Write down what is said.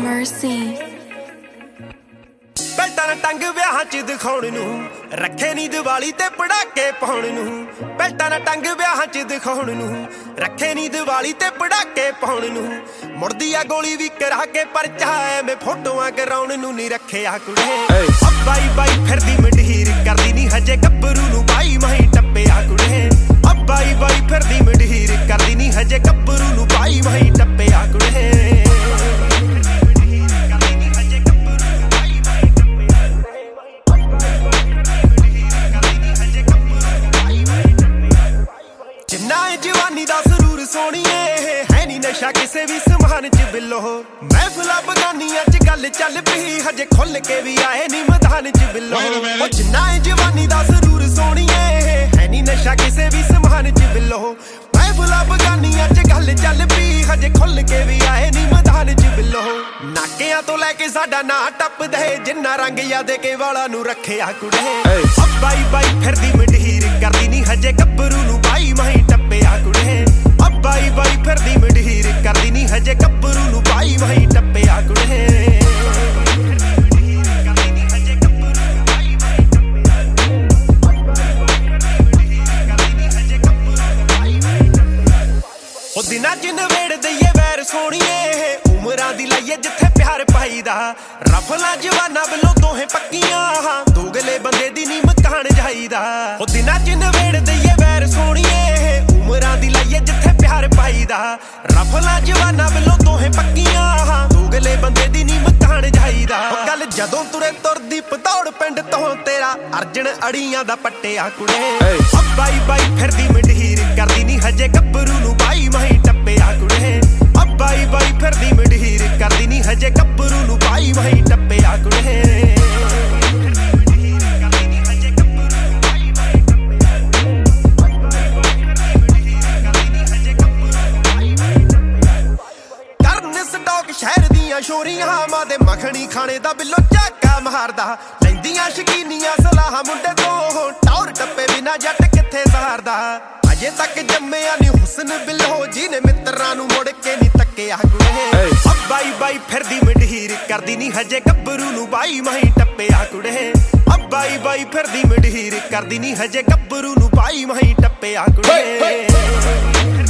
Mercy ਬੈਲਟਾਂ ਨਾਲ ਟੰਗ ਵਿਆਹਾਂ 'ਚ ਦਿਖਾਉਣ ਨੂੰ ਰੱਖੇ ਨੀ ਦੀਵਾਲੀ ਤੇ ਪੜਾਕੇ ਪਾਉਣ ਨੂੰ ਬੈਲਟਾਂ ਨਾਲ ਟੰਗ ਵਿਆਹਾਂ 'ਚ ਦਿਖਾਉਣ ਨੂੰ ਰੱਖੇ ਨੀ ਦੀਵਾਲੀ ਤੇ ਪੜਾਕੇ ਪਾਉਣ ਨੂੰ ਮੁੜਦੀ ਆ ਗੋਲੀ ਵੀ ਕਰਾ ਕੇ ਪਰਚਾ ਐਵੇਂ ਫੋਟੋਆਂ ਕਰਾਉਣ ਨੂੰ ਨਹੀਂ ਰੱਖਿਆ ਕੁੜੇ ਬਾਈ ਬਾਈ ਫਿਰਦੀ ਮੰਡੀਰ ਕਰਦੀ ਨੀ ਹਜੇ ਗੱਭਰੂ ਨੂੰ ਬਾਈ ਮਾਹੀ ਟੱਪਿਆ ਕੁੜੇ ਬਾਈ ਬਾਈ ਫਿਰਦੀ ਮੰਡੀਰ ਕਰਦੀ ਨੀ ਹਜੇ ਗੱਭਰੂ ਨੂੰ ਬਾਈ ਮਾਹੀ ਟੱਪਿਆ ਕੁੜੇ जवानी दा जरूर सोनिए है नी नशा किसे भी समान च बिलो महफिला बगानियां च गल चल पी हजे खुल के भी आए नी मैदान च बिलो जिन्ना जवानी दा जरूर सोनिए है नी नशा किसे भी समान च बिलो महफिला बगानियां च गल चल पी हजे खुल के भी आए नी मैदान च बिलो नाकियां तो लैके साडा ना टप दे जिन्ना रंग याद के वाला नू रखिया कुड़े बाई बाई फिरदी मंडीर करदी नी हजे गब्बरू नू बाई माही टप्पिया कुड़े बाई बाई फिरदी मंडीर करदी नी हजे गब्बरू नू बाई माही टप्पिया कुड़े दिना च नवेड़ दईए वैर सोनिए उमरां दी लाइए जिथे प्यार पाईदा रफला जवाना बलो दोहे पक्कियां दोगले बंदे दी नी मकान जाईदा दिना च नवेड़ दईए वैर सोनिए उमरां दी लाइए जिथे प्यार पाईदा रफला जवाना बलो दोहे पक्कियां दोगले बंदे दी नी मकान जाईदा गल जदों तुरे तुरदी पतौड़ पिंड तो तेरा अर्जन अड़ियां दा पट्टिया कुड़े बाई बाई फिरदी मंडीर करदी नी हजे गब्बरू नू बाई माही टप्पिया कुड़े बाई बाई फिरदी मंडीर करदी नी हजे गब्बरू नू बाई माही टप्पिया कुड़े शहर दियां शोरियां मां दे मखनी खाने दा बिल्लो झाका मारदा लैंदियां शकीनियां सलाह मुंडे तो टौर टप्पे बिना जट किथे सहारदा अजे तक जम्मिया नी हुस्न बिल्लो जिने मित्रां नू मुड़ के नी तक्किया कुड़े बाई बाई फिरदी मंडीर करदी नी हजे गब्बरू नू बाई माही टप्पिया कुड़े बाई बाई फिरदी मंडीर करदी नी हजे गब्बरू नू बाई माही टप्पिया कुड़े